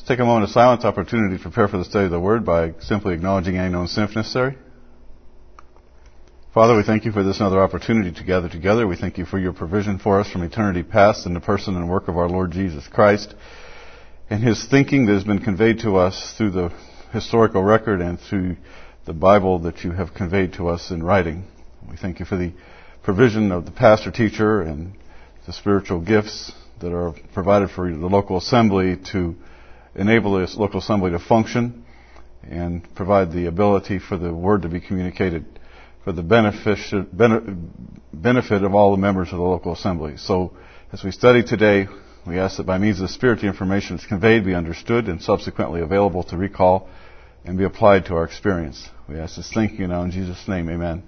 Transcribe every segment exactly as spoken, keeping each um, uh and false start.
Let's take a moment of silence opportunity to prepare for the study of the Word by simply acknowledging any known sin if necessary. Father, we thank you for this another opportunity to gather together. We thank you for your provision for us from eternity past in the person and work of our Lord Jesus Christ and his thinking that has been conveyed to us through the historical record and through the Bible that you have conveyed to us in writing. We thank you for the provision of the pastor teacher and the spiritual gifts that are provided for the local assembly to enable this local assembly to function and provide the ability for the word to be communicated for the benefit, benefit of all the members of the local assembly. So as we study today, we ask that by means of the Spirit the information that's conveyed be understood and subsequently available to recall and be applied to our experience. We ask this thank you now in Jesus' name, amen.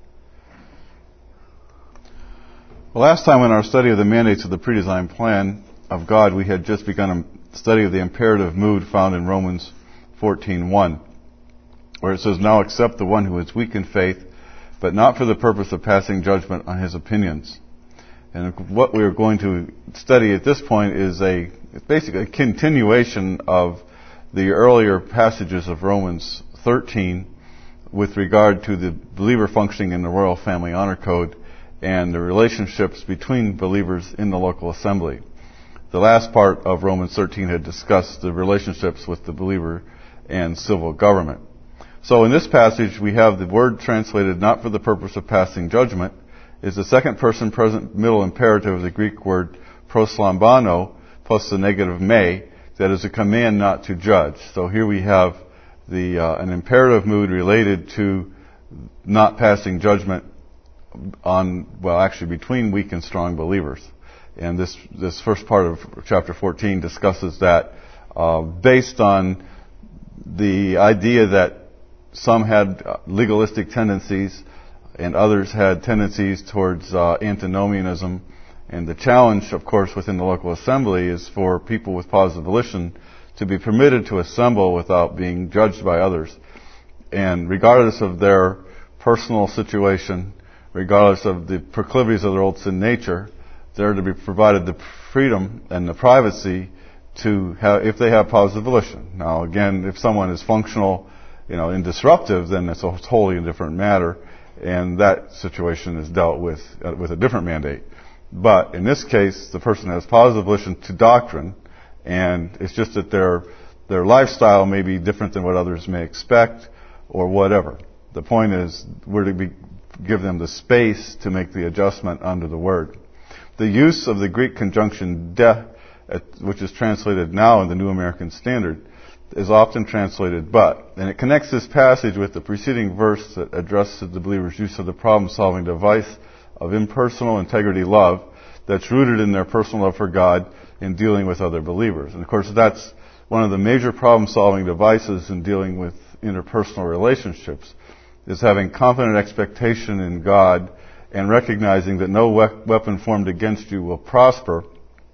Well, last time in our study of the mandates of the pre-designed plan of God, we had just begun a study of the imperative mood found in Romans fourteen one, where it says, "Now accept the one who is weak in faith, but not for the purpose of passing judgment on his opinions." And what we are going to study at this point is a it's basically a continuation of the earlier passages of Romans thirteen with regard to the believer functioning in the Royal Family Honor Code and the relationships between believers in the local assembly. The last part of Romans thirteen had discussed the relationships with the believer and civil government. So in this passage, we have the word translated not for the purpose of passing judgment, is the second person present middle imperative of the Greek word proslambano plus the negative me, that is a command not to judge. So here we have the uh, an imperative mood related to not passing judgment on, well, actually between weak and strong believers. And this this first part of chapter fourteen discusses that uh, based on the idea that some had legalistic tendencies and others had tendencies towards uh, antinomianism. And the challenge, of course, within the local assembly is for people with positive volition to be permitted to assemble without being judged by others. And regardless of their personal situation, regardless of the proclivities of their old sin nature, they're to be provided the freedom and the privacy to have, if they have positive volition. Now, again, if someone is functional, you know, and disruptive, then it's a totally different matter, and that situation is dealt with uh, with a different mandate. But in this case, the person has positive volition to doctrine, and it's just that their their lifestyle may be different than what others may expect, or whatever. The point is, we're to be, give them the space to make the adjustment under the word. The use of the Greek conjunction de, which is translated now in the New American Standard, is often translated but. And it connects this passage with the preceding verse that addresses the believer's use of the problem-solving device of impersonal integrity love that's rooted in their personal love for God in dealing with other believers. And of course, that's one of the major problem-solving devices in dealing with interpersonal relationships, is having confident expectation in God and recognizing that no we- weapon formed against you will prosper.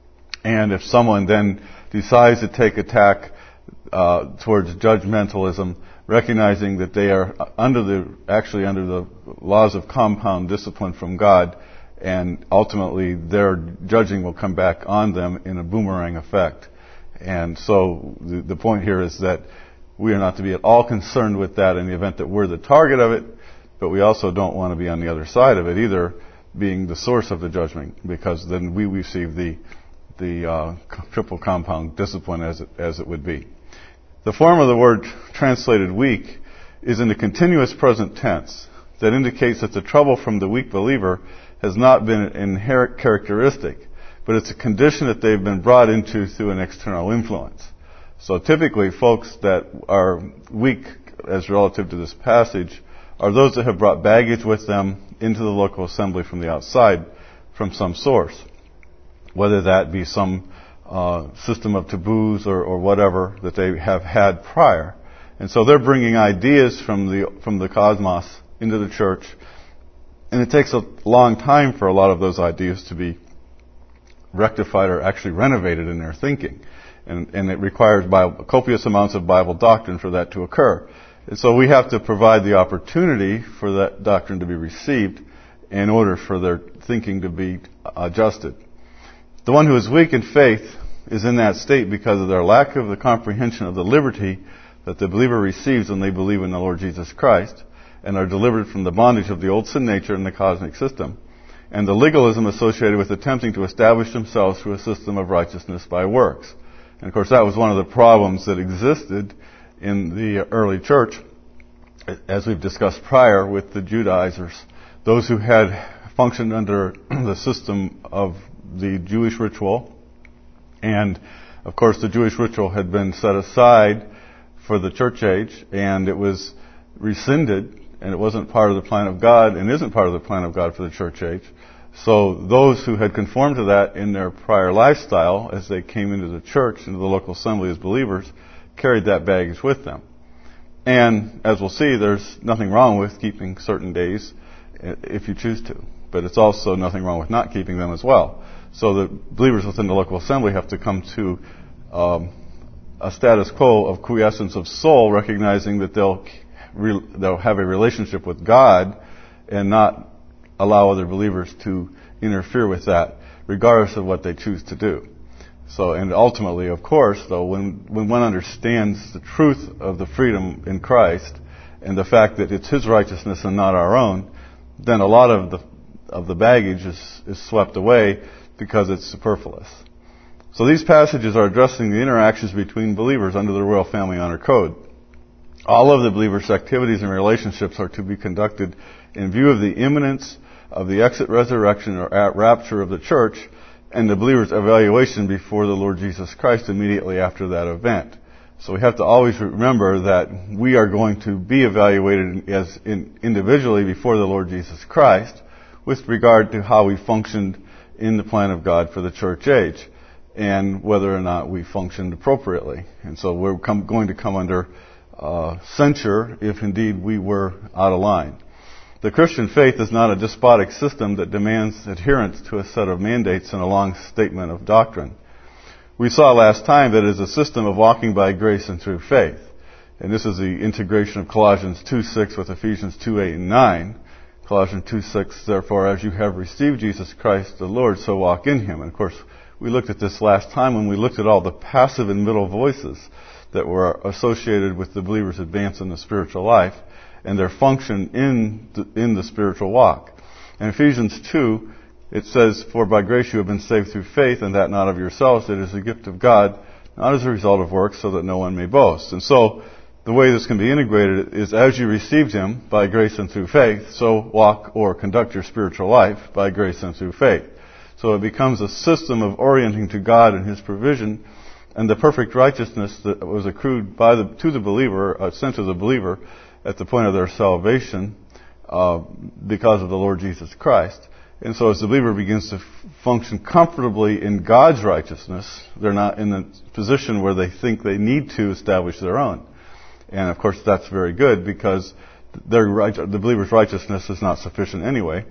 And if someone then decides to take attack uh, towards judgmentalism, recognizing that they are under the actually under the laws of compound discipline from God, and ultimately their judging will come back on them in a boomerang effect. And so the, the point here is that we are not to be at all concerned with that in the event that we're the target of it, but we also don't want to be on the other side of it either, being the source of the judgment, because then we receive the the uh, triple compound discipline as it, as it would be. The form of the word translated weak is in the continuous present tense that indicates that the trouble from the weak believer has not been an inherent characteristic, but it's a condition that they've been brought into through an external influence. So typically, folks that are weak as relative to this passage are those that have brought baggage with them into the local assembly from the outside, from some source, whether that be some uh, system of taboos or, or whatever that they have had prior. And so they're bringing ideas from the from the cosmos into the church, and it takes a long time for a lot of those ideas to be rectified or actually renovated in their thinking. And, and it requires Bible, copious amounts of Bible doctrine for that to occur. And so we have to provide the opportunity for that doctrine to be received in order for their thinking to be adjusted. The one who is weak in faith is in that state because of their lack of the comprehension of the liberty that the believer receives when they believe in the Lord Jesus Christ and are delivered from the bondage of the old sin nature and the cosmic system, and the legalism associated with attempting to establish themselves through a system of righteousness by works. And of course, that was one of the problems that existed in the early church, as we've discussed prior, with the Judaizers, those who had functioned under the system of the Jewish ritual. And of course, the Jewish ritual had been set aside for the church age, and it was rescinded, and it wasn't part of the plan of God, and isn't part of the plan of God for the church age. So those who had conformed to that in their prior lifestyle, as they came into the church, into the local assembly as believers, carried that baggage with them. And as we'll see, there's nothing wrong with keeping certain days if you choose to. But it's also nothing wrong with not keeping them as well. So the believers within the local assembly have to come to um, a status quo of quiescence of soul, recognizing that they'll re- they'll have a relationship with God and not allow other believers to interfere with that, regardless of what they choose to do. So, and ultimately, of course, though, when, when one understands the truth of the freedom in Christ and the fact that it's His righteousness and not our own, then a lot of the of the baggage is, is swept away because it's superfluous. So these passages are addressing the interactions between believers under the Royal Family Honor Code. All of the believers' activities and relationships are to be conducted in view of the imminence of the exit resurrection or rapture of the church and the believer's evaluation before the Lord Jesus Christ immediately after that event. So we have to always remember that we are going to be evaluated as in, individually before the Lord Jesus Christ with regard to how we functioned in the plan of God for the church age and whether or not we functioned appropriately. And so we're come, going to come under uh, censure if indeed we were out of line. The Christian faith is not a despotic system that demands adherence to a set of mandates and a long statement of doctrine. We saw last time that it is a system of walking by grace and through faith. And this is the integration of Colossians two six with Ephesians two eight and nine. Colossians two six, therefore, as you have received Jesus Christ the Lord, so walk in Him. And of course, we looked at this last time when we looked at all the passive and middle voices that were associated with the believer's advance in the spiritual life and their function in the, in the spiritual walk. In Ephesians two, it says, for by grace you have been saved through faith, and that not of yourselves, it is a gift of God, not as a result of works, so that no one may boast. And so, the way this can be integrated is as you received Him by grace and through faith, so walk or conduct your spiritual life by grace and through faith. So it becomes a system of orienting to God and His provision, and the perfect righteousness that was accrued by the, to the believer, uh, sent to the believer at the point of their salvation, uh, because of the Lord Jesus Christ. And so as the believer begins to f- function comfortably in God's righteousness, they're not in the position where they think they need to establish their own. And of course that's very good because their right, the believer's righteousness is not sufficient anyway.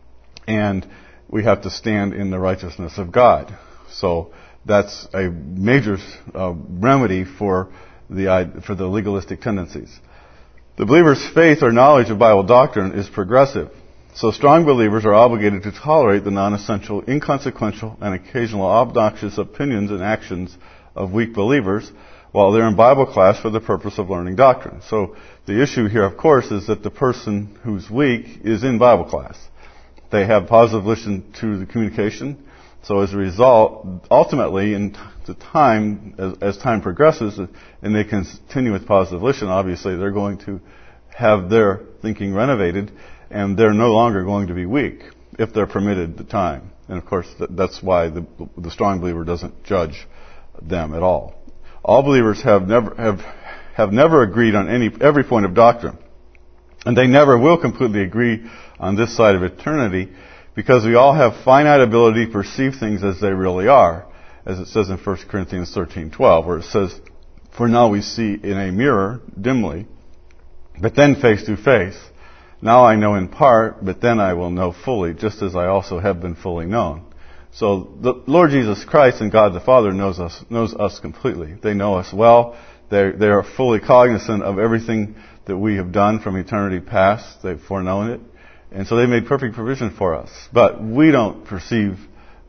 And we have to stand in the righteousness of God. So that's a major uh, remedy for the for the legalistic tendencies. The believer's faith or knowledge of Bible doctrine is progressive. So strong believers are obligated to tolerate the non-essential, inconsequential, and occasional obnoxious opinions and actions of weak believers while they're in Bible class for the purpose of learning doctrine. So the issue here, of course, is that the person who's weak is in Bible class. They have positive listen to the communication. So as a result, ultimately, in the time, as, as time progresses, and they continue with positive listen, obviously they're going to have their thinking renovated, and they're no longer going to be weak if they're permitted the time. And of course, that's why the, the strong believer doesn't judge them at all. All believers have never have have never agreed on any every point of doctrine, and they never will completely agree on this side of eternity, because we all have finite ability to perceive things as they really are, as it says in First Corinthians thirteen twelve, where it says, "For now we see in a mirror dimly, but then face to face. Now I know in part, but then I will know fully, just as I also have been fully known." So the Lord Jesus Christ and God the Father knows us knows us completely. They know us well. They they are fully cognizant of everything that we have done from eternity past. They've foreknown it. And so they made perfect provision for us. But we don't perceive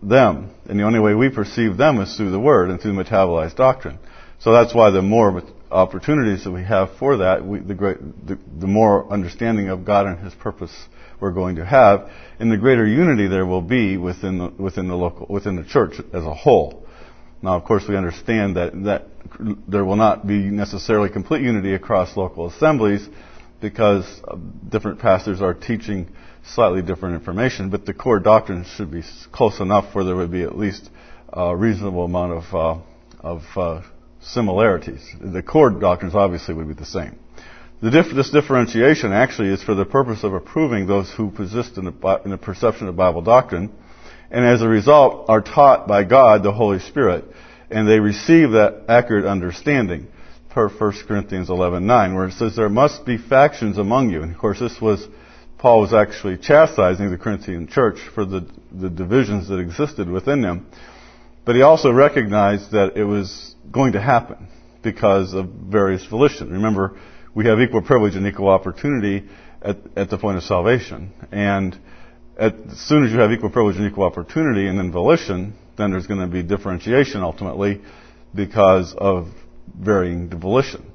them. And the only way we perceive them is through the Word and through metabolized doctrine. So that's why the more opportunities that we have for that, we, the, great, the, the more understanding of God and His purpose we're going to have, and the greater unity there will be within the, within the local, within the church as a whole. Now, of course, we understand that, that there will not be necessarily complete unity across local assemblies because different pastors are teaching slightly different information, but the core doctrine should be close enough where there would be at least a reasonable amount of, uh, of uh, similarities. The core doctrines obviously would be the same. The diff- this differentiation actually is for the purpose of approving those who persist in the, in the perception of Bible doctrine, and as a result are taught by God, the Holy Spirit, and they receive that accurate understanding per First Corinthians eleven nine, where it says there must be factions among you. And of course this was, Paul was actually chastising the Corinthian church for the, the divisions that existed within them. But he also recognized that it was going to happen because of various volition. Remember, we have equal privilege and equal opportunity at, at the point of salvation. And at, as soon as you have equal privilege and equal opportunity and then volition, then there's going to be differentiation ultimately because of varying volition.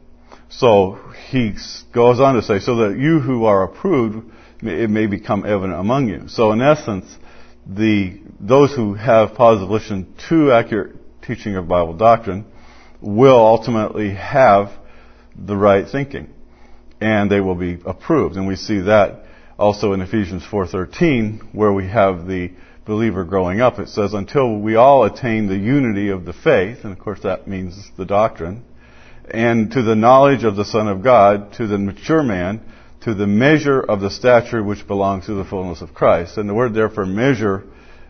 So he goes on to say, so that you who are approved, it may become evident among you. So in essence, the those who have positive volition to accurate teaching of Bible doctrine will ultimately have the right thinking, and they will be approved. And we see that also in Ephesians four thirteen, where we have the believer growing up. It says, until we all attain the unity of the faith, and of course that means the doctrine, and to the knowledge of the Son of God, to the mature man, to the measure of the stature which belongs to the fullness of Christ. And the word there for measure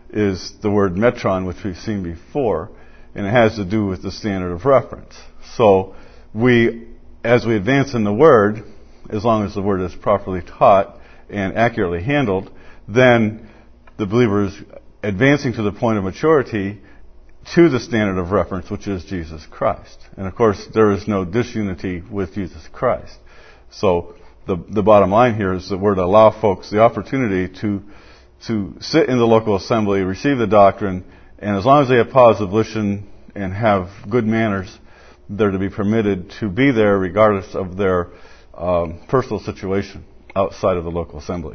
is the word metron, which we've seen before, and it has to do with the standard of reference. So we, as we advance in the Word, as long as the Word is properly taught and accurately handled, then the believer is advancing to the point of maturity to the standard of reference, which is Jesus Christ. And of course, there is no disunity with Jesus Christ. So the the bottom line here is that we're to allow folks the opportunity to to sit in the local assembly, receive the doctrine, and as long as they have positive volition and have good manners, they're to be permitted to be there regardless of their um, personal situation outside of the local assembly.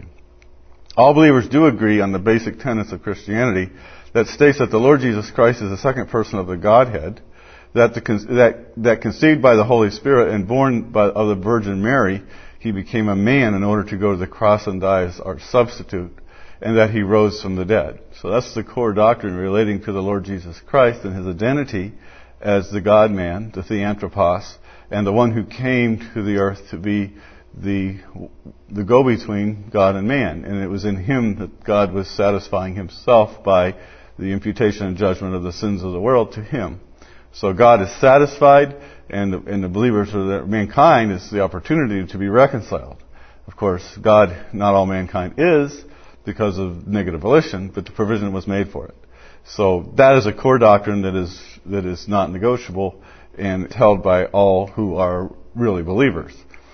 All believers do agree on the basic tenets of Christianity that states that the Lord Jesus Christ is the second person of the Godhead, that the, that that conceived by the Holy Spirit and born by, of the Virgin Mary, He became a man in order to go to the cross and die as our substitute, and that He rose from the dead. So that's the core doctrine relating to the Lord Jesus Christ and His identity as the God-man, the Theanthropos, and the one who came to the earth to be the the go-between God and man. And it was in Him that God was satisfying Himself by the imputation and judgment of the sins of the world to Him. So God is satisfied, and the, and the believers, or the, mankind, is the opportunity to be reconciled. Of course, God, not all mankind is, because of negative volition, but the provision was made for it. So that is a core doctrine that is that is not negotiable, and it's held by all who are really believers.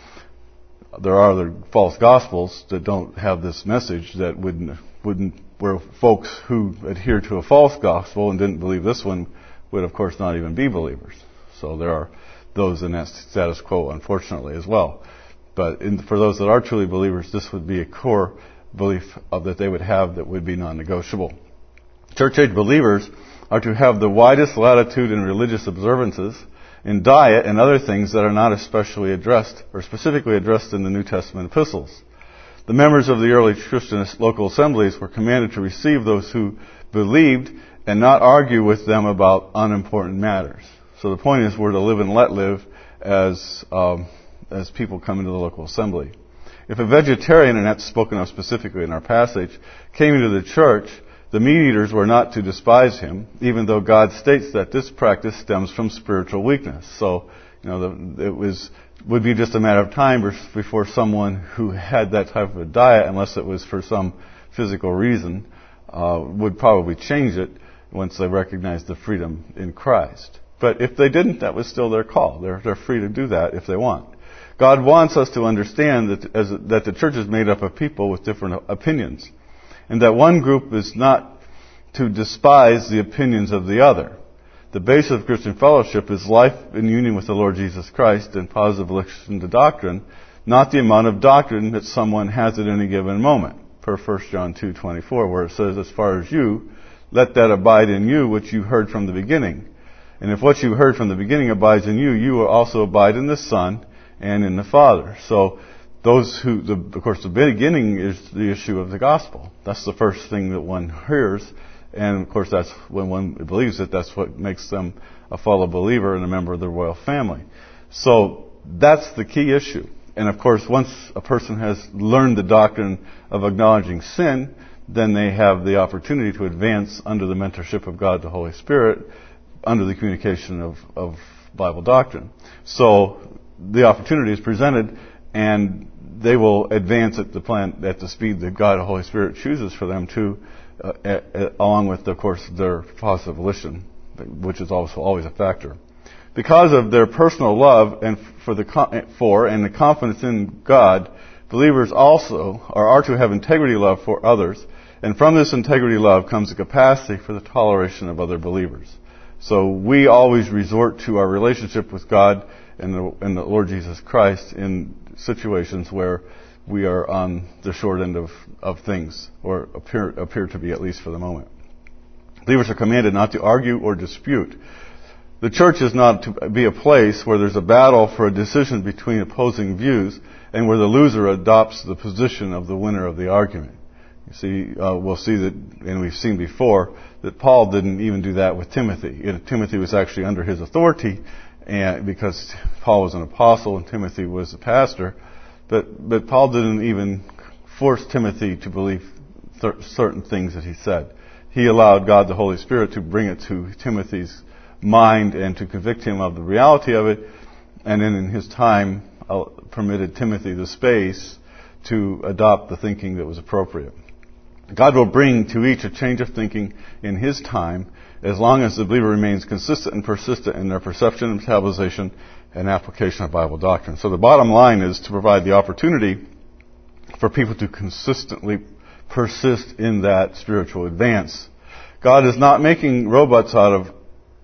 There are other false gospels that don't have this message, that wouldn't wouldn't where folks who adhere to a false gospel and didn't believe this one would, of course, not even be believers. So there are those in that status quo, unfortunately, as well. But in, for those that are truly believers, this would be a core belief of that they would have that would be non-negotiable. Church age believers are to have the widest latitude in religious observances, in diet, and other things that are not especially addressed or specifically addressed in the New Testament epistles. The members of the early Christian local assemblies were commanded to receive those who believed and not argue with them about unimportant matters. So the point is, we're to live and let live as um, as people come into the local assembly. If a vegetarian, and that's spoken of specifically in our passage, came into the church, the meat eaters were not to despise him, even though God states that this practice stems from spiritual weakness. So, you know, the, it was would be just a matter of time before someone who had that type of a diet, unless it was for some physical reason, uh, would probably change it once they recognized the freedom in Christ. But if they didn't, that was still their call. They're, they're free to do that if they want. God wants us to understand that, as, that the church is made up of people with different opinions, and that one group is not to despise the opinions of the other. The basis of Christian fellowship is life in union with the Lord Jesus Christ and positive relation to doctrine, not the amount of doctrine that someone has at any given moment. Per First John two twenty-four, where it says, as far as you, let that abide in you which you heard from the beginning. And if what you heard from the beginning abides in you, you will also abide in the Son and in the Father. So those who, the, of course, the beginning is the issue of the gospel. That's the first thing that one hears. And, of course, that's when one believes it, that's what makes them a fellow believer and a member of the royal family. So that's the key issue. And, of course, once a person has learned the doctrine of acknowledging sin, then they have the opportunity to advance under the mentorship of God the Holy Spirit, under the communication of, of Bible doctrine. So the opportunity is presented, and they will advance at the plan at the speed that God the Holy Spirit chooses for them to, uh, uh, along with, of course, their positive volition, which is also always a factor. Because of their personal love and for the for and the confidence in God, believers also are, are to have integrity love for others, and from this integrity love comes the capacity for the toleration of other believers. So we always resort to our relationship with God and the, and the Lord Jesus Christ in situations where we are on the short end of, of things, or appear, appear to be, at least for the moment. Believers are commanded not to argue or dispute. The church is not to be a place where there's a battle for a decision between opposing views and where the loser adopts the position of the winner of the argument. You see, uh, we'll see that, and we've seen before, that Paul didn't even do that with Timothy. You know, Timothy was actually under his authority, and because Paul was an apostle and Timothy was a pastor, but but Paul didn't even force Timothy to believe th- certain things that he said. He allowed God the Holy Spirit to bring it to Timothy's mind and to convict him of the reality of it, and then in his time uh, permitted Timothy the space to adopt the thinking that was appropriate. God will bring to each a change of thinking in His time, as long as the believer remains consistent and persistent in their perception, metabolization, and application of Bible doctrine. So the bottom line is to provide the opportunity for people to consistently persist in that spiritual advance. God is not making robots out of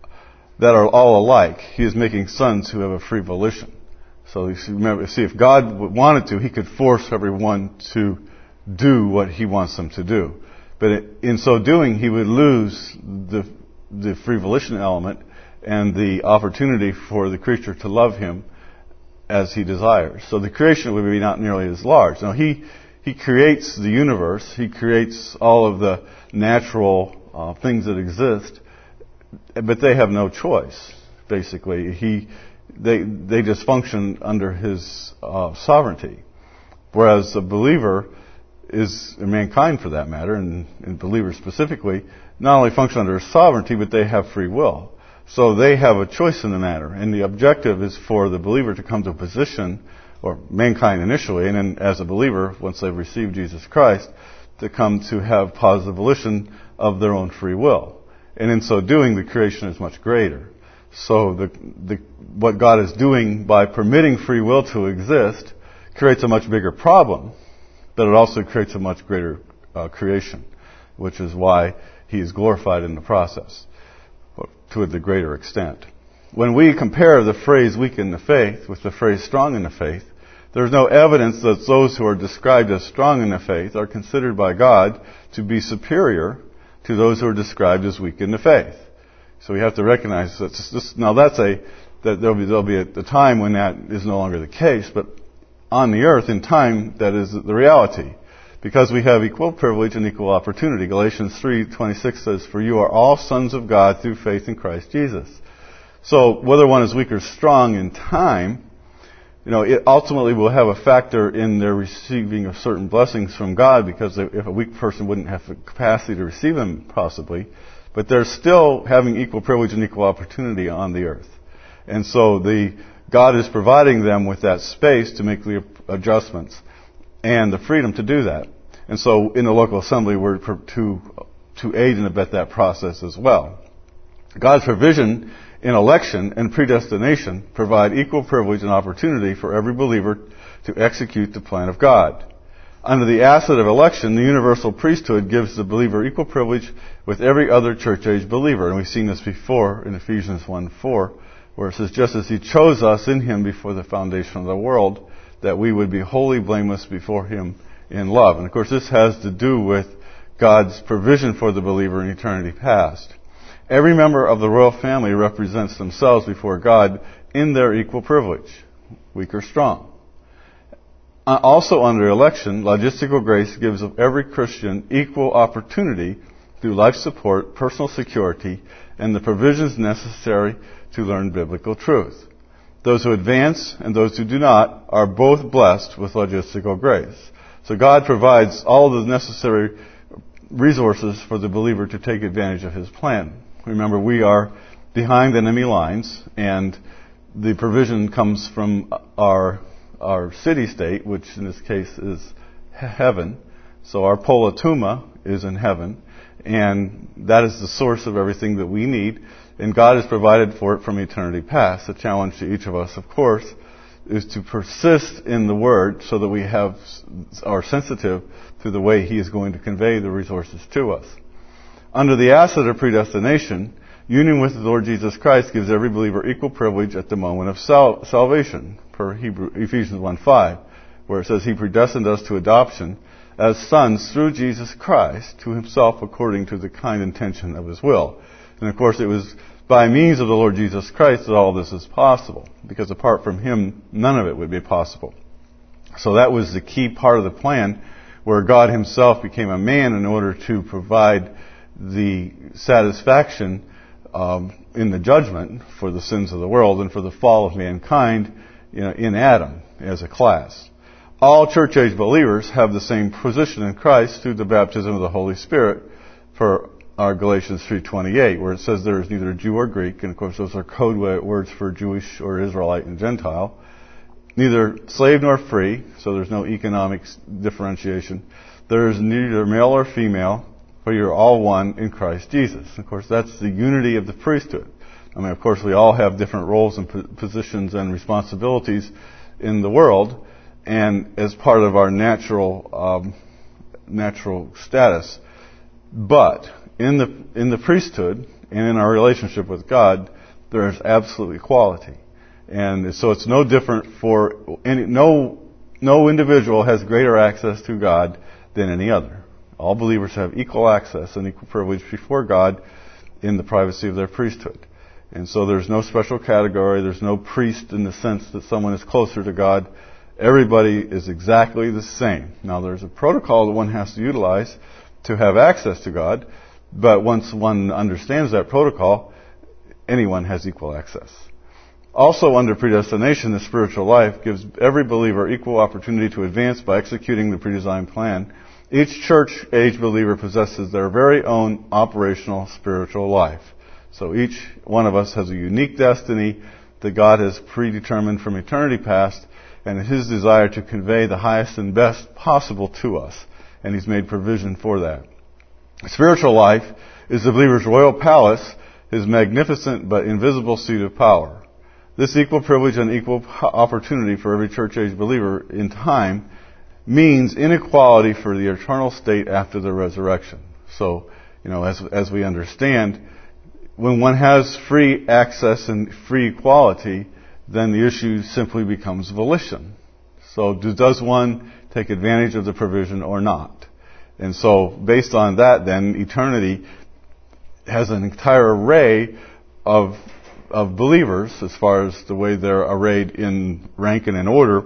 that are all alike. He is making sons who have a free volition. So you see, remember, see, if God wanted to, He could force everyone to do what He wants them to do. But in so doing, He would lose the the free volition element and the opportunity for the creature to love Him as He desires. So the creation would be not nearly as large. Now, He He creates the universe. He creates all of the natural uh, things that exist, but they have no choice. Basically, He they they just function under His uh, sovereignty, whereas a believer is, and mankind for that matter, and, and believers specifically, not only function under His sovereignty, but they have free will. So they have a choice in the matter, and the objective is for the believer to come to a position, or mankind initially, and then as a believer, once they've received Jesus Christ, to come to have positive volition of their own free will. And in so doing, the creation is much greater. So the, the, what God is doing by permitting free will to exist creates a much bigger problem, but it also creates a much greater uh, creation, which is why He is glorified in the process to the greater extent. When we compare the phrase weak in the faith with the phrase strong in the faith, there's no evidence that those who are described as strong in the faith are considered by God to be superior to those who are described as weak in the faith. So we have to recognize that this, now that's a that there'll be there'll be a, a time when that is no longer the case, but on the earth in time that is the reality, because we have equal privilege and equal opportunity. Galatians three twenty-six says, "For you are all sons of God through faith in Christ Jesus." So whether one is weak or strong in time, you know, it ultimately will have a factor in their receiving of certain blessings from God, because they, if a weak person wouldn't have the capacity to receive them, possibly, but they're still having equal privilege and equal opportunity on the earth. And so the God is providing them with that space to make the adjustments and the freedom to do that. And so in the local assembly, we're to to aid and abet that process as well. God's provision in election and predestination provide equal privilege and opportunity for every believer to execute the plan of God. Under the asset of election, the universal priesthood gives the believer equal privilege with every other church-age believer. And we've seen this before in Ephesians one four, where it says, just as He chose us in Him before the foundation of the world, that we would be wholly blameless before Him in love. And of course, this has to do with God's provision for the believer in eternity past. Every member of the royal family represents themselves before God in their equal privilege, weak or strong. Also under election, logistical grace gives every Christian equal opportunity through life support, personal security, and the provisions necessary to learn biblical truth. Those who advance and those who do not are both blessed with logistical grace. So God provides all the necessary resources for the believer to take advantage of His plan. Remember, we are behind enemy lines, and the provision comes from our our city-state, which in this case is heaven. So our Polatuma is in heaven, and that is the source of everything that we need, and God has provided for it from eternity past. The challenge to each of us, of course, is to persist in the Word so that we have are sensitive to the way He is going to convey the resources to us. Under the asset of predestination, union with the Lord Jesus Christ gives every believer equal privilege at the moment of sal- salvation, per Hebrew, Ephesians one five, where it says He predestined us to adoption as sons through Jesus Christ to Himself according to the kind intention of His will. And of course, it was by means of the Lord Jesus Christ that all this is possible, because apart from Him, none of it would be possible. So that was the key part of the plan, where God Himself became a man in order to provide the satisfaction um, in the judgment for the sins of the world and for the fall of mankind, you know, in Adam as a class. All church-age believers have the same position in Christ through the baptism of the Holy Spirit, for our Galatians three twenty-eight, where it says there is neither Jew or Greek, and of course those are code words for Jewish or Israelite and Gentile, neither slave nor free, so there's no economic differentiation. There is neither male or female, for you're all one in Christ Jesus. Of course, that's the unity of the priesthood. I mean, of course, we all have different roles and positions and responsibilities in the world, and as part of our natural um, natural status. But in the in the priesthood and in our relationship with God, there is absolute equality, and so it's no different for any no no individual has greater access to God than any other. All believers have equal access and equal privilege before God in the privacy of their priesthood. And so there's no special category, there's no priest in the sense that someone is closer to God. Everybody is exactly the same. Now there's a protocol that one has to utilize to have access to God, but once one understands that protocol, anyone has equal access. Also under predestination, the spiritual life gives every believer equal opportunity to advance by executing the predesigned plan. Each church-age believer possesses their very own operational spiritual life. So each one of us has a unique destiny that God has predetermined from eternity past, and His desire to convey the highest and best possible to us. And He's made provision for that. Spiritual life is the believer's royal palace, his magnificent but invisible seat of power. This equal privilege and equal opportunity for every church-age believer in time means inequality for the eternal state after the resurrection. So, you know, as as we understand, when one has free access and free equality, then the issue simply becomes volition. So does one take advantage of the provision or not? And so based on that, then eternity has an entire array of of believers as far as the way they're arrayed in rank and in order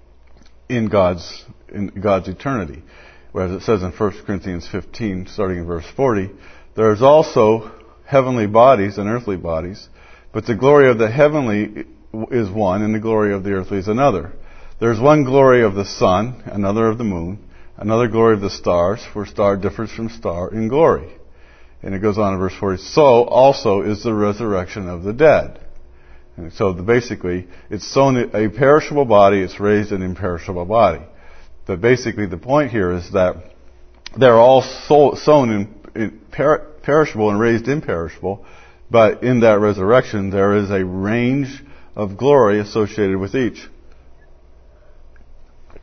in God's in God's eternity. Whereas it says in First Corinthians fifteen, starting in verse forty, there is also heavenly bodies and earthly bodies, but the glory of the heavenly is one, and the glory of the earthly is another. There's one glory of the sun, another of the moon, another glory of the stars, for star differs from star in glory. And it goes on in verse forty, so also is the resurrection of the dead. And so the, basically, it's sown a perishable body, it's raised an imperishable body. But basically the point here is that they're all so, sown in, in per, perishable and raised imperishable, but in that resurrection there is a range of glory associated with each.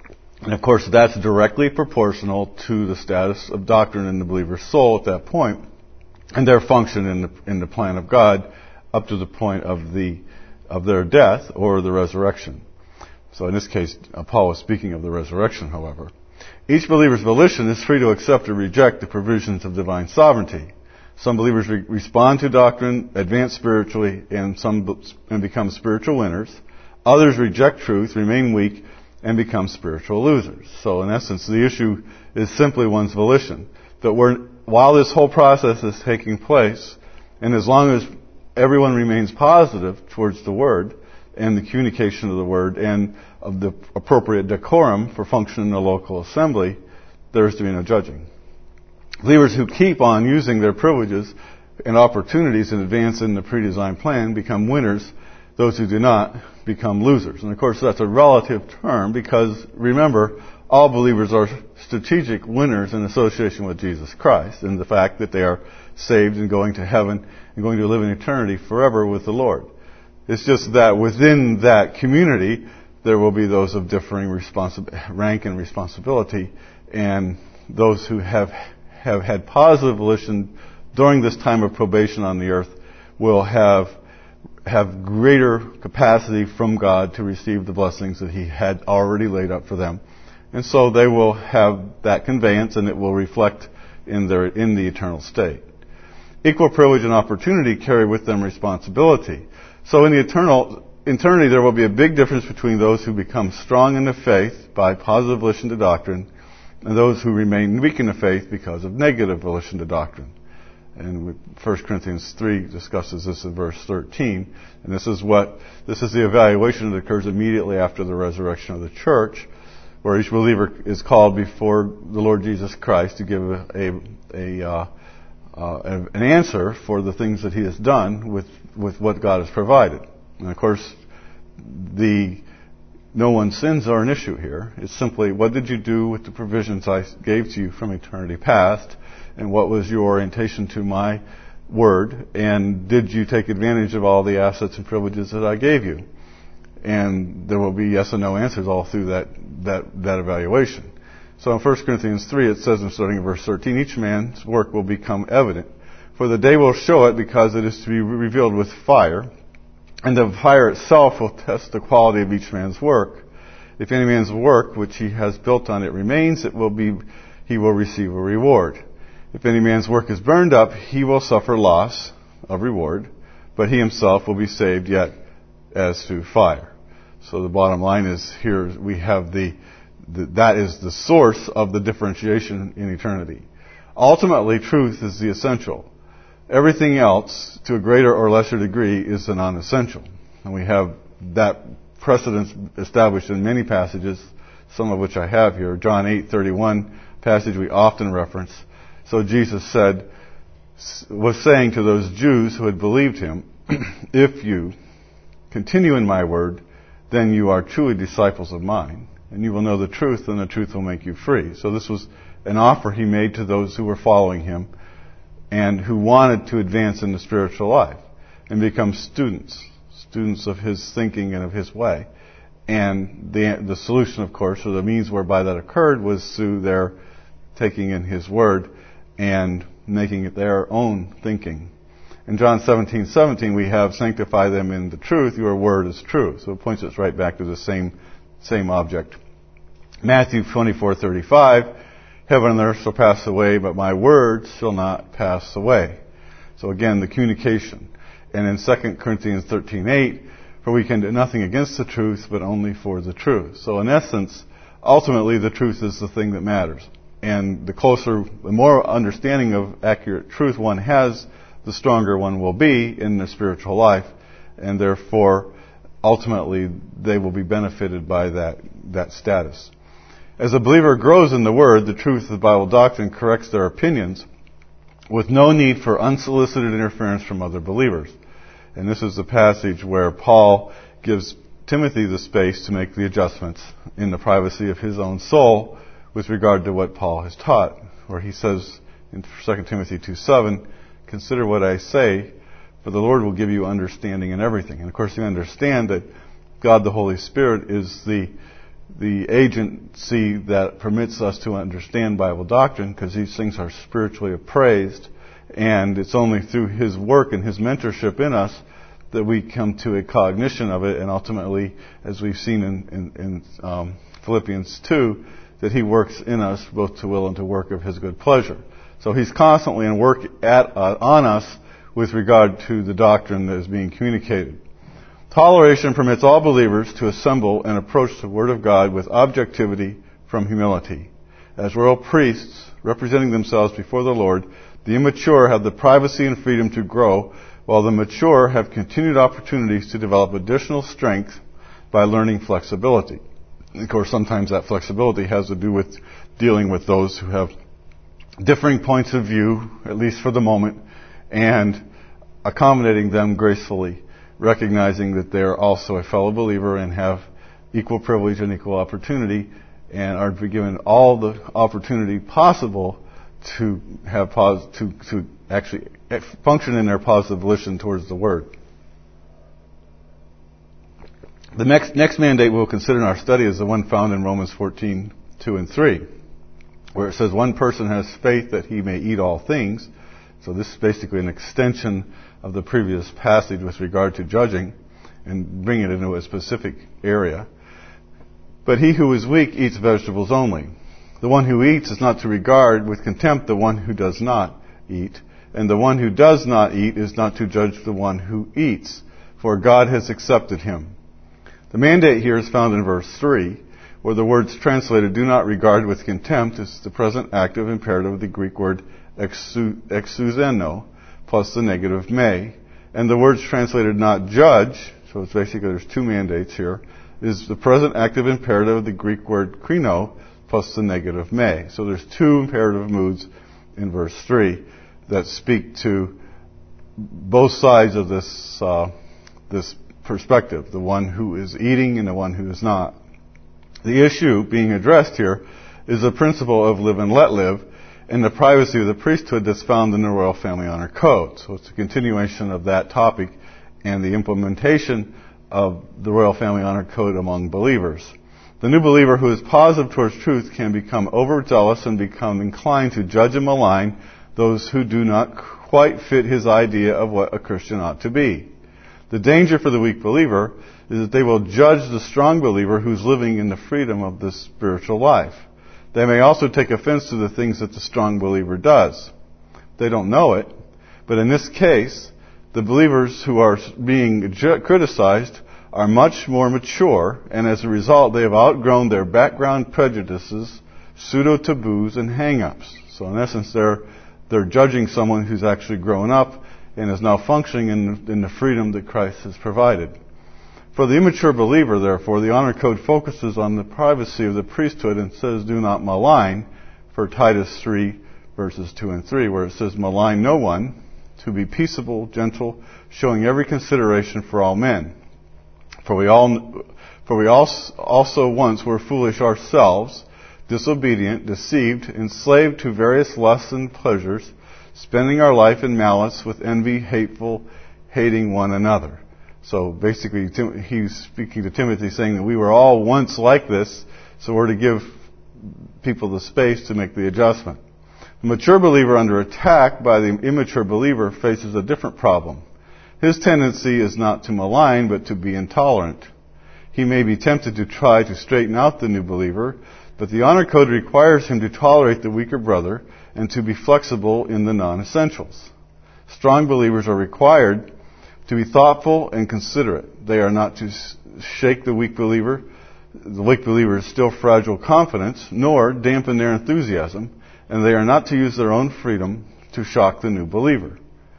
And of course, that's directly proportional to the status of doctrine in the believer's soul at that point, and their function in the in the plan of God up to the point of the of their death or the resurrection. So in this case, Paul was speaking of the resurrection, however. Each believer's volition is free to accept or reject the provisions of divine sovereignty. Some believers re- respond to doctrine, advance spiritually, and some and become spiritual winners. Others reject truth, remain weak, and become spiritual losers. So in essence, the issue is simply one's volition. That we're, while this whole process is taking place, and as long as everyone remains positive towards the Word and the communication of the Word and of the appropriate decorum for function in the local assembly, there is to be no judging. Believers who keep on using their privileges and opportunities in advance in the pre-designed plan become winners. Those who do not become losers. And of course, that's a relative term because, remember, all believers are strategic winners in association with Jesus Christ and the fact that they are saved and going to heaven and going to live in eternity forever with the Lord. It's just that within that community, there will be those of differing responsi- rank and responsibility, and those who have have had positive volition during this time of probation on the earth will have have greater capacity from God to receive the blessings that He had already laid up for them. And so they will have that conveyance, and it will reflect in their in the eternal state. Equal privilege and opportunity carry with them responsibility. So in the eternal eternity, there will be a big difference between those who become strong in the faith by positive volition to doctrine and those who remain weak in the faith because of negative volition to doctrine. And First Corinthians three discusses this in verse thirteen. And this is what this is the evaluation that occurs immediately after the resurrection of the church, where each believer is called before the Lord Jesus Christ to give a, a, a uh, uh, an answer for the things that He has done with with what God has provided. And of course, the no one's sins are an issue here. It's simply, what did you do with the provisions I gave to you from eternity past? And what was your orientation to my word? And did you take advantage of all the assets and privileges that I gave you? And there will be yes and no answers all through that, that, that evaluation. So in First Corinthians three, it says, starting in verse thirteen, each man's work will become evident. For the day will show it, because it is to be revealed with fire. And the fire itself will test the quality of each man's work. If any man's work which he has built on it remains, it will be, he will receive a reward. If any man's work is burned up, he will suffer loss of reward, but he himself will be saved, yet as through fire. So the bottom line is, here we have the, the that is the source of the differentiation in eternity. Ultimately, truth is the essential. Everything else, to a greater or lesser degree, is a non-essential. And we have that precedence established in many passages, some of which I have here. John eight thirty-one, passage we often reference. So Jesus said, was saying to those Jews who had believed Him, if you continue in my word, then you are truly disciples of mine, and you will know the truth, and the truth will make you free. So this was an offer He made to those who were following Him and who wanted to advance in the spiritual life and become students, students of His thinking and of His way. And the the solution, of course, or the means whereby that occurred, was through their taking in His word and making it their own thinking. In John seventeen seventeen, we have, sanctify them in the truth, your word is true. So it points us right back to the same same object. Matthew twenty-four thirty-five, heaven and earth shall pass away, but my words shall not pass away. So again, the communication. And in Second Corinthians thirteen eight, for we can do nothing against the truth, but only for the truth. So in essence, ultimately the truth is the thing that matters. And the closer, the more understanding of accurate truth one has, the stronger one will be in their spiritual life. And therefore, ultimately, they will be benefited by that, that status. As a believer grows in the Word, the truth of the Bible doctrine corrects their opinions with no need for unsolicited interference from other believers. And this is the passage where Paul gives Timothy the space to make the adjustments in the privacy of his own soul with regard to what Paul has taught, where he says in Second Timothy two seven, consider what I say, for the Lord will give you understanding in everything. And of course, you understand that God the Holy Spirit is the the agency that permits us to understand Bible doctrine, because these things are spiritually appraised, and it's only through His work and His mentorship in us that we come to a cognition of it, and ultimately, as we've seen in, in, in um, Philippians two, that He works in us both to will and to work of His good pleasure. So He's constantly in work at, uh, on us with regard to the doctrine that is being communicated. Toleration permits all believers to assemble and approach the Word of God with objectivity from humility. As royal priests representing themselves before the Lord, the immature have the privacy and freedom to grow, while the mature have continued opportunities to develop additional strength by learning flexibility. Of course, sometimes that flexibility has to do with dealing with those who have differing points of view, at least for the moment, and accommodating them gracefully, recognizing that they are also a fellow believer and have equal privilege and equal opportunity, and are given all the opportunity possible to have pos- to to actually function in their positive volition towards the Word. The next next mandate we'll consider in our study is the one found in Romans fourteen, two and three, where it says one person has faith that he may eat all things. So this is basically an extension of the previous passage with regard to judging and bringing it into a specific area. But he who is weak eats vegetables only. The one who eats is not to regard with contempt the one who does not eat, and the one who does not eat is not to judge the one who eats, for God has accepted him. The mandate here is found in verse three, where the words translated do not regard with contempt is the present active imperative of the Greek word exouzeno, plus the negative may. And the words translated not judge, so it's basically there's two mandates here, is the present active imperative of the Greek word krino, plus the negative may. So there's two imperative moods in verse three that speak to both sides of this uh, this perspective, the one who is eating and the one who is not. The issue being addressed here is the principle of live and let live, and the privacy of the priesthood that's found in the Royal Family Honor Code. So it's a continuation of that topic and the implementation of the Royal Family Honor Code among believers. The new believer who is positive towards truth can become overzealous and become inclined to judge and malign those who do not quite fit his idea of what a Christian ought to be. The danger for the weak believer is that they will judge the strong believer who's living in the freedom of this spiritual life. They may also take offense to the things that the strong believer does. They don't know it, but in this case, the believers who are being ju- criticized are much more mature, and as a result, they have outgrown their background prejudices, pseudo-taboos, and hang-ups. So in essence, they're, they're judging someone who's actually grown up and is now functioning in, in the freedom that Christ has provided. For the immature believer, therefore, the Honor Code focuses on the privacy of the priesthood and says, do not malign, for Titus three, verses two and three, where it says, malign no one, to be peaceable, gentle, showing every consideration for all men. For we all, for we also once were foolish ourselves, disobedient, deceived, enslaved to various lusts and pleasures, spending our life in malice with envy, hateful, hating one another. So basically, he's speaking to Timothy saying that we were all once like this, so we're to give people the space to make the adjustment. The mature believer under attack by the immature believer faces a different problem. His tendency is not to malign, but to be intolerant. He may be tempted to try to straighten out the new believer, but the Honor Code requires him to tolerate the weaker brother and to be flexible in the non-essentials. Strong believers are required to be thoughtful and considerate. They are not to shake the weak believer, the weak believer's still fragile confidence, nor dampen their enthusiasm, and they are not to use their own freedom to shock the new believer.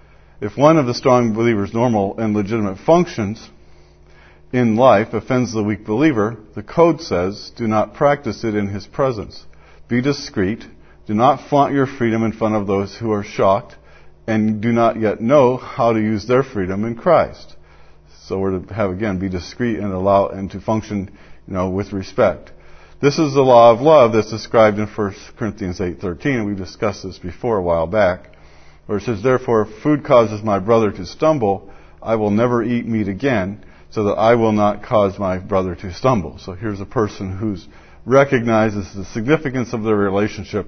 If one of the strong believer's normal and legitimate functions in life offends the weak believer, the Code says, do not practice it in his presence. Be discreet. Do not flaunt your freedom in front of those who are shocked and do not yet know how to use their freedom in Christ. So we're to have, again, be discreet and allow and to function, you know, with respect. This is the law of love that's described in First Corinthians eight thirteen, and we've discussed this before a while back, where it says, therefore, if food causes my brother to stumble, I will never eat meat again, so that I will not cause my brother to stumble. So here's a person who's recognizes the significance of their relationship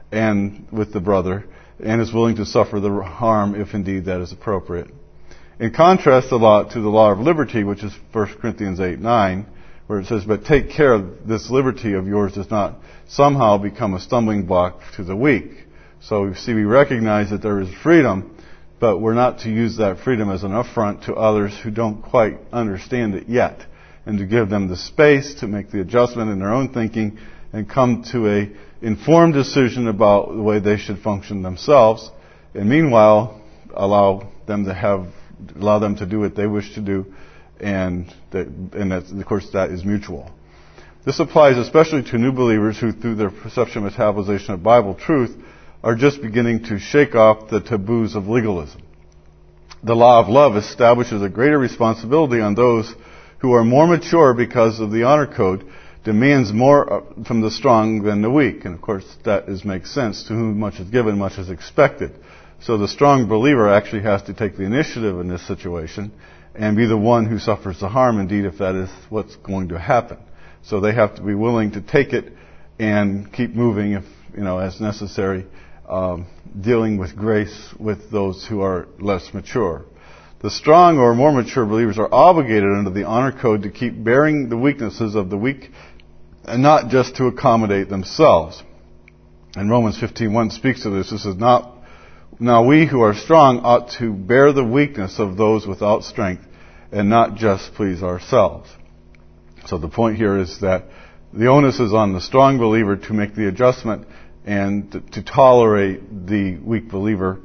and with the brother, and is willing to suffer the harm if indeed that is appropriate. In contrast a lot to the law of liberty, which is First Corinthians eight nine, where it says, "But take care this liberty of yours does not somehow become a stumbling block to the weak." So we see we recognize that there is freedom, but we're not to use that freedom as an affront to others who don't quite understand it yet, and to give them the space to make the adjustment in their own thinking and come to a informed decision about the way they should function themselves, and meanwhile allow them to have allow them to do what they wish to do, and that, and that, of course that is mutual. This applies especially to new believers who, through their perception and metabolization of Bible truth, are just beginning to shake off the taboos of legalism. The law of love establishes a greater responsibility on those who are more mature because of the honor code demands more from the strong than the weak. And of course that is, makes sense. To whom much is given, much is expected. So the strong believer actually has to take the initiative in this situation and be the one who suffers the harm, indeed, if that is what's going to happen. So they have to be willing to take it and keep moving if, you know, as necessary, um, dealing with grace with those who are less mature. The strong or more mature believers are obligated under the honor code to keep bearing the weaknesses of the weak and not just to accommodate themselves. And Romans fifteen one speaks to this. This is not, now we who are strong ought to bear the weakness of those without strength and not just please ourselves. So the point here is that the onus is on the strong believer to make the adjustment and to, to tolerate the weak believer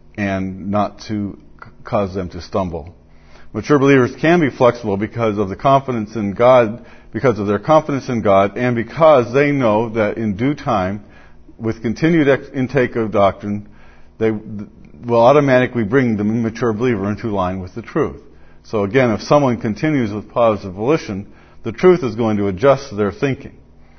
and not to cause them to stumble. Mature believers can be flexible because of the confidence in God, because of their confidence in God, and because they know that in due time, with continued ex- intake of doctrine, they will automatically bring the mature believer into line with the truth. So again, if someone continues with positive volition, the truth is going to adjust their thinking.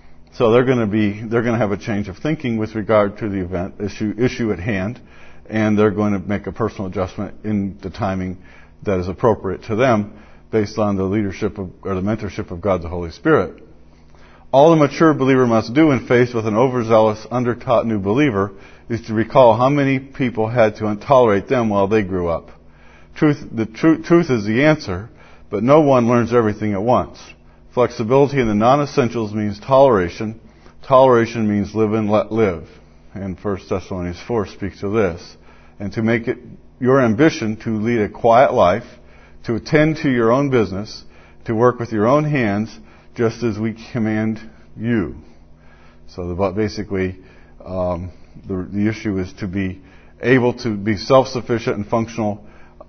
So they're going to be, they're going to have a change of thinking with regard to the event issue, issue at hand, and they're going to make a personal adjustment in the timing that is appropriate to them based on the leadership of, or the mentorship of God the Holy Spirit. All the mature believer must do in face with an overzealous, undertaught new believer is to recall how many people had to tolerate them while they grew up. Truth, the tr- truth is the answer, but no one learns everything at once. Flexibility in the non-essentials means toleration. Toleration means live and let live. And First Thessalonians four speaks of this. And to make it your ambition to lead a quiet life, to attend to your own business, to work with your own hands, just as we command you. So the, basically, um, the, the issue is to be able to be self-sufficient and functional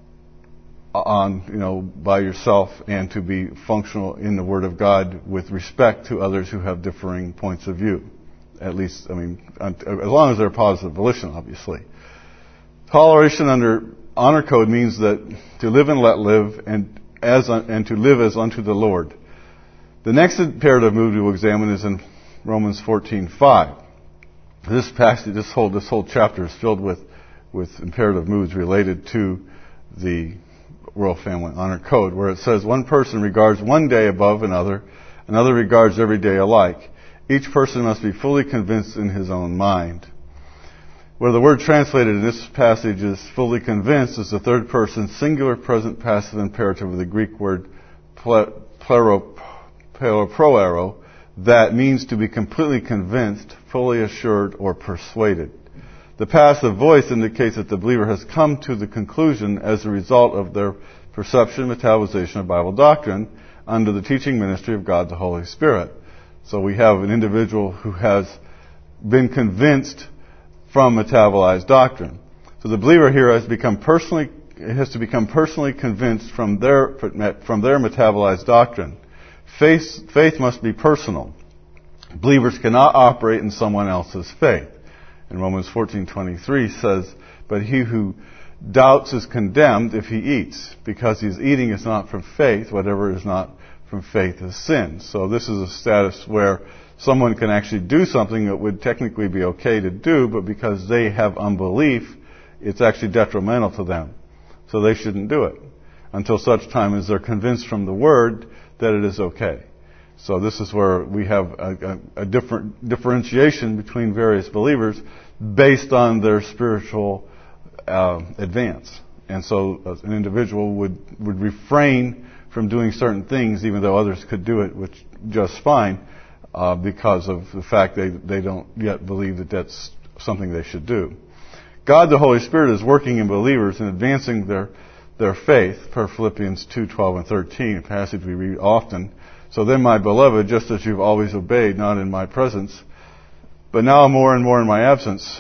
on, you know, by yourself, and to be functional in the Word of God with respect to others who have differing points of view. At least, I mean, as long as they're positive volition, obviously. Toleration under honor code means that to live and let live, and as and to live as unto the Lord. The next imperative mood we will examine is in Romans fourteen five. This passage, this whole this whole chapter is filled with with imperative moods related to the Royal Family Honor Code, where it says one person regards one day above another, another regards every day alike. Each person must be fully convinced in his own mind. Where the word translated in this passage is fully convinced is the third person singular present passive imperative of the Greek word plero, proero, that means to be completely convinced, fully assured, or persuaded. The passive voice indicates that the believer has come to the conclusion as a result of their perception and metabolization of Bible doctrine under the teaching ministry of God the Holy Spirit. So we have an individual who has been convinced from metabolized doctrine. So the believer here has become personally has to become personally convinced from their from their metabolized doctrine. Faith, faith must be personal. Believers cannot operate in someone else's faith. And Romans fourteen twenty-three says, "But he who doubts is condemned if he eats, because his eating is not from faith. Whatever is not from faith is sin." So this is a status where someone can actually do something that would technically be okay to do, but because they have unbelief, it's actually detrimental to them. So they shouldn't do it. until such time as they're convinced from the Word that it is okay. So this is where we have a, a, a different differentiation between various believers based on their spiritual uh, advance. And so an individual would, would refrain from doing certain things, even though others could do it which just fine, uh, because of the fact they, they don't yet believe that that's something they should do. God the Holy Spirit is working in believers and advancing their their faith, per Philippians two, twelve, and thirteen, a passage we read often. So then, my beloved, just as you've always obeyed, not in my presence, but now more and more in my absence,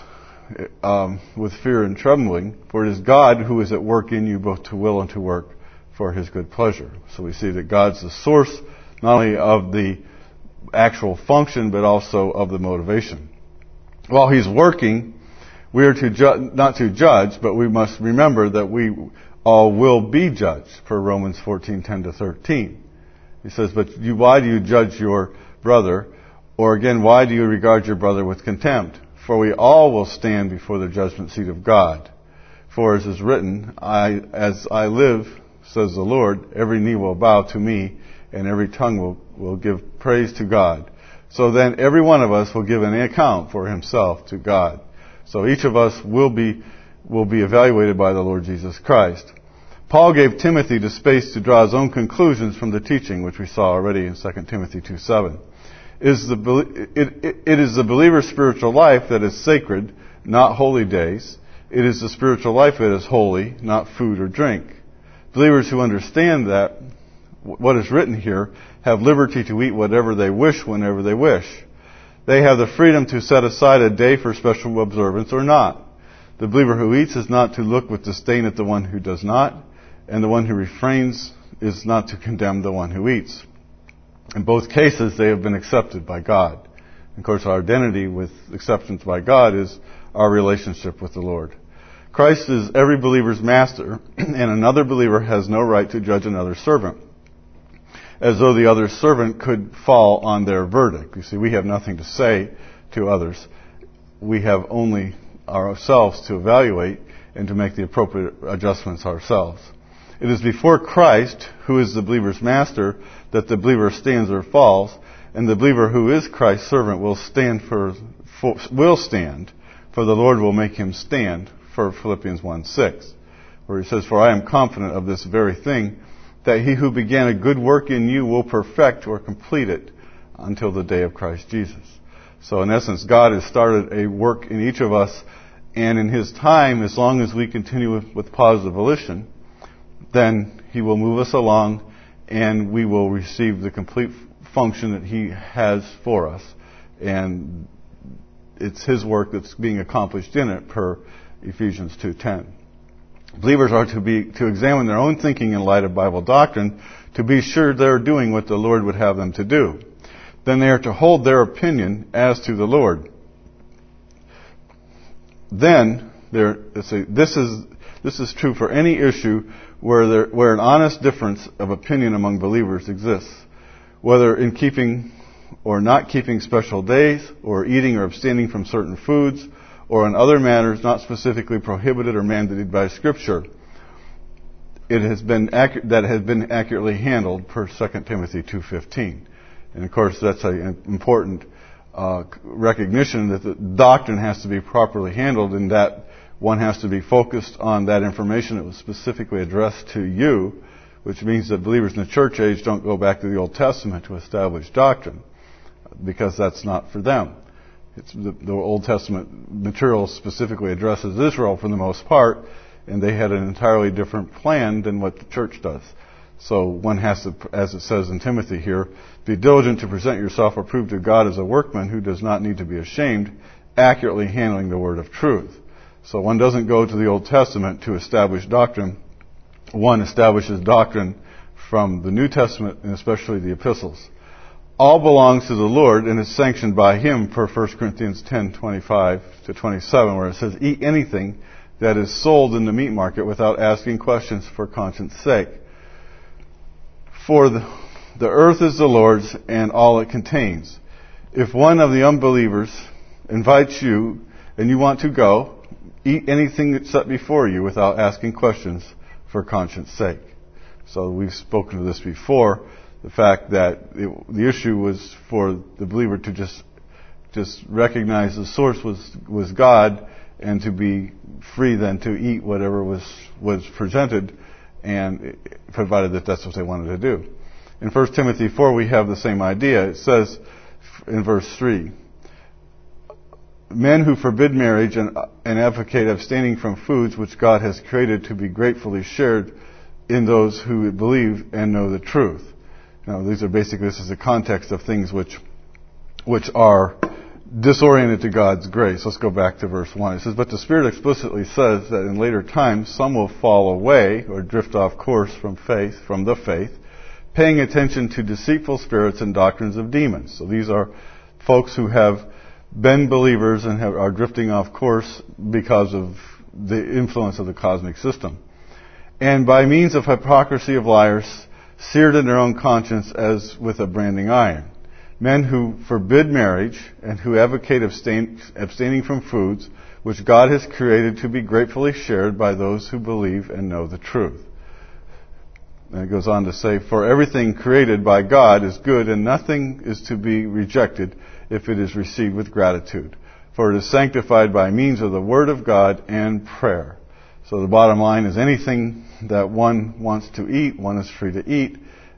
um, with fear and trembling, for it is God who is at work in you both to will and to work for His good pleasure. So we see that God's the source not only of the actual function, but also of the motivation. While He's working, we are to ju- not to judge, but we must remember that we all will be judged, per Romans fourteen, ten to thirteen. He says, but you, why do you judge your brother? Or again, why do you regard your brother with contempt? For we all will stand before the judgment seat of God. For as is written, I, as I live, says the Lord, every knee will bow to me, and every tongue will, will give praise to God. So then every one of us will give an account for himself to God. So each of us will be will be evaluated by the Lord Jesus Christ. Paul gave Timothy the space to draw his own conclusions from the teaching, which we saw already in Second Timothy two seven. Is the, it, it, it is the believer's spiritual life that is sacred, not holy days. It is the spiritual life that is holy, not food or drink. Believers who understand that, what is written here, have liberty to eat whatever they wish whenever they wish. They have the freedom to set aside a day for special observance or not. The believer who eats is not to look with disdain at the one who does not, and the one who refrains is not to condemn the one who eats. In both cases, they have been accepted by God. Of course, our identity with acceptance by God is our relationship with the Lord. Christ is every believer's master, and another believer has no right to judge another servant, as though the other servant could fall on their verdict. You see, we have nothing to say to others. We have only ourselves to evaluate and to make the appropriate adjustments ourselves. It is before Christ, who is the believer's master, that the believer stands or falls, and the believer who is Christ's servant will stand for, for will stand, for the Lord will make him stand, for Philippians one six, where he says, for I am confident of this very thing, that he who began a good work in you will perfect or complete it until the day of Christ Jesus. So in essence, God has started a work in each of us, and in His time, as long as we continue with, with positive volition, then He will move us along, and we will receive the complete function that He has for us. And it's His work that's being accomplished in it, per Ephesians two ten. Believers are to be to examine their own thinking in light of Bible doctrine to be sure they're doing what the Lord would have them to do. Then they are to hold their opinion as to the Lord. Then there, this is this is true for any issue where there, where an honest difference of opinion among believers exists, whether in keeping or not keeping special days, or eating or abstaining from certain foods, or in other matters not specifically prohibited or mandated by Scripture. It has been accu- that has been accurately handled per Second Timothy two fifteen. And of course, that's an important uh, recognition that the doctrine has to be properly handled, and that one has to be focused on that information that was specifically addressed to you, which means that believers in the church age don't go back to the Old Testament to establish doctrine, because that's not for them. It's the, the Old Testament material specifically addresses Israel for the most part, and they had an entirely different plan than what the church does. So one has to, as it says in Timothy here, be diligent to present yourself approved to God as a workman who does not need to be ashamed, accurately handling the word of truth. So one doesn't go to the Old Testament to establish doctrine. One establishes doctrine from the New Testament, and especially the epistles. All belongs to the Lord and is sanctioned by Him, per First Corinthians ten twenty-five to twenty-seven, where it says, eat anything that is sold in the meat market without asking questions for conscience sake. For the, the earth is the Lord's and all it contains. If one of the unbelievers invites you and you want to go, eat anything that's set before you without asking questions for conscience sake. So we've spoken of this before, the fact that it, the issue was for the believer to just just recognize the source was was God, and to be free then to eat whatever was was presented, and provided that that's what they wanted to do. In First Timothy four, we have the same idea. It says in verse three, men who forbid marriage and, and advocate abstaining from foods which God has created to be gratefully shared in those who believe and know the truth. Now, these are basically, this is the context of things which which are disoriented to God's grace. Let's go back to verse one. It says, but the Spirit explicitly says that in later times some will fall away or drift off course from faith, from the faith, paying attention to deceitful spirits and doctrines of demons. So these are folks who have been believers and have, are drifting off course because of the influence of the cosmic system. And by means of hypocrisy of liars, seared in their own conscience as with a branding iron. Men who forbid marriage and who advocate abstain, abstaining from foods which God has created to be gratefully shared by those who believe and know the truth. And it goes on to say, for everything created by God is good, and nothing is to be rejected if it is received with gratitude. For it is sanctified by means of the Word of God and prayer. So the bottom line is anything that one wants to eat, one is free to eat,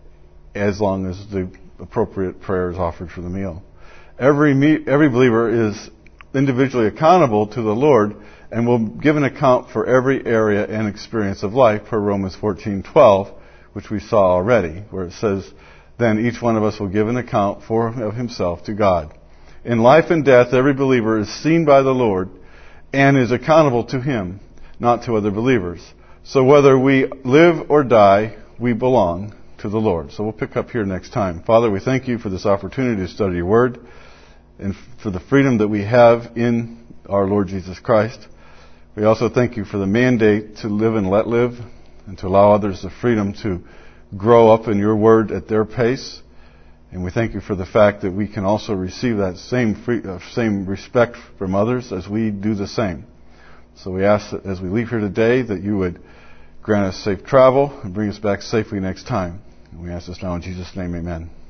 as long as the appropriate prayer is offered for the meal. Every me- every believer is individually accountable to the Lord and will give an account for every area and experience of life per Romans fourteen twelve, which we saw already, where it says, then each one of us will give an account for of himself to God. In life and death, every believer is seen by the Lord and is accountable to Him, not to other believers. So whether we live or die, we belong to the Lord. So we'll pick up here next time. Father, we thank you for this opportunity to study your Word and for the freedom that we have in our Lord Jesus Christ. We also thank you for the mandate to live and let live, and to allow others the freedom to grow up in your Word at their pace. And we thank you for the fact that we can also receive that same free, uh, same respect from others as we do the same. So we ask that as we leave here today that you would grant us safe travel and bring us back safely next time. And we ask this now in Jesus' name, amen.